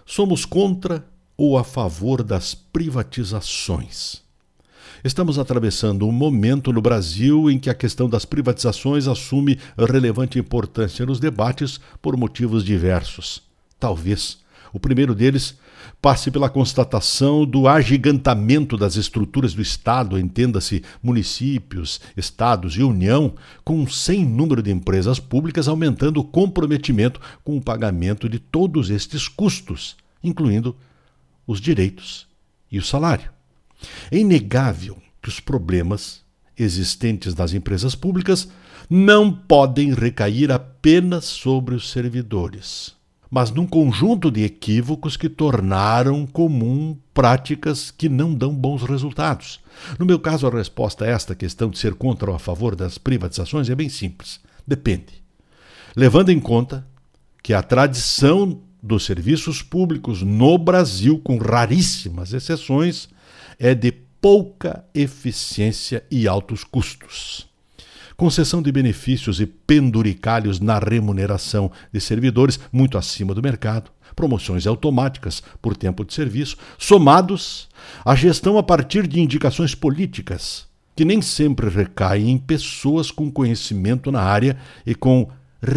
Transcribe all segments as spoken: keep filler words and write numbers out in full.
Somos contra ou a favor das privatizações? Estamos atravessando um momento no Brasil em que a questão das privatizações assume relevante importância nos debates por motivos diversos. Talvez o primeiro deles passe pela constatação do agigantamento das estruturas do Estado, entenda-se municípios, estados e União, com um sem número de empresas públicas, aumentando o comprometimento com o pagamento de todos estes custos, incluindo os direitos e o salário. É inegável que os problemas existentes nas empresas públicas não podem recair apenas sobre os servidores, mas num conjunto de equívocos que tornaram comum práticas que não dão bons resultados. No meu caso, a resposta a esta questão de ser contra ou a favor das privatizações é bem simples. Depende. Levando em conta que a tradição dos serviços públicos no Brasil, com raríssimas exceções, é de pouca eficiência e altos custos. Concessão de benefícios e penduricalhos na remuneração de servidores muito acima do mercado, promoções automáticas por tempo de serviço, somados à gestão a partir de indicações políticas, que nem sempre recaem em pessoas com conhecimento na área e com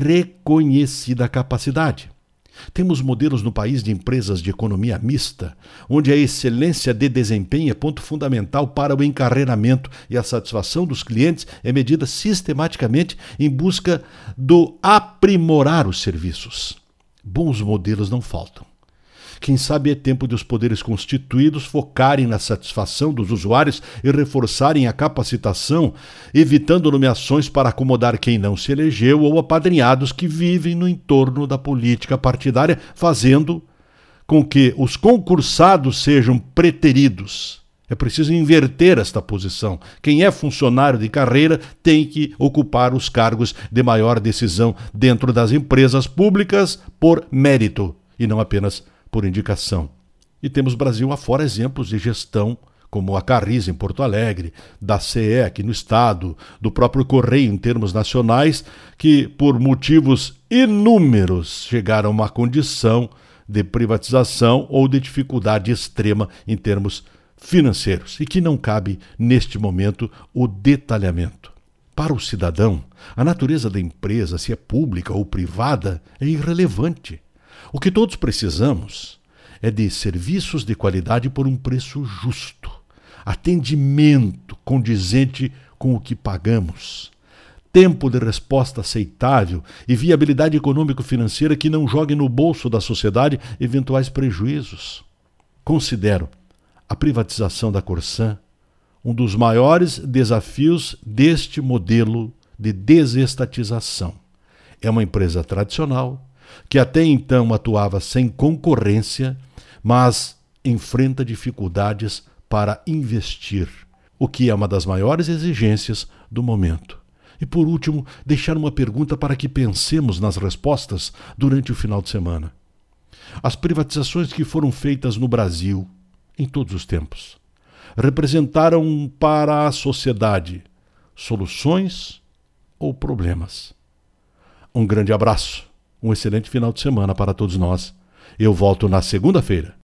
reconhecida capacidade. Temos modelos no país de empresas de economia mista, onde a excelência de desempenho é ponto fundamental para o encarreiramento e a satisfação dos clientes é medida sistematicamente em busca do aprimorar os serviços. Bons modelos não faltam. Quem sabe é tempo de os poderes constituídos focarem na satisfação dos usuários e reforçarem a capacitação, evitando nomeações para acomodar quem não se elegeu ou apadrinhados que vivem no entorno da política partidária, fazendo com que os concursados sejam preteridos. É preciso inverter esta posição. Quem é funcionário de carreira tem que ocupar os cargos de maior decisão dentro das empresas públicas por mérito e não apenas por indicação. E temos Brasil afora exemplos de gestão, como a Carris em Porto Alegre, da C E aqui no estado, do próprio Correio em termos nacionais, que por motivos inúmeros chegaram a uma condição de privatização ou de dificuldade extrema em termos financeiros, e que não cabe neste momento o detalhamento. Para o cidadão, a natureza da empresa, se é pública ou privada, é irrelevante. O que todos precisamos é de serviços de qualidade por um preço justo, atendimento condizente com o que pagamos, tempo de resposta aceitável e viabilidade econômico-financeira que não jogue no bolso da sociedade eventuais prejuízos. Considero a privatização da Corsan um dos maiores desafios deste modelo de desestatização. É uma empresa tradicional, que até então atuava sem concorrência, mas enfrenta dificuldades para investir, o que é uma das maiores exigências do momento. E por último, deixar uma pergunta para que pensemos nas respostas durante o final de semana. As privatizações que foram feitas no Brasil, em todos os tempos, representaram para a sociedade soluções ou problemas? Um grande abraço. Um excelente final de semana para todos nós. Eu volto na segunda-feira.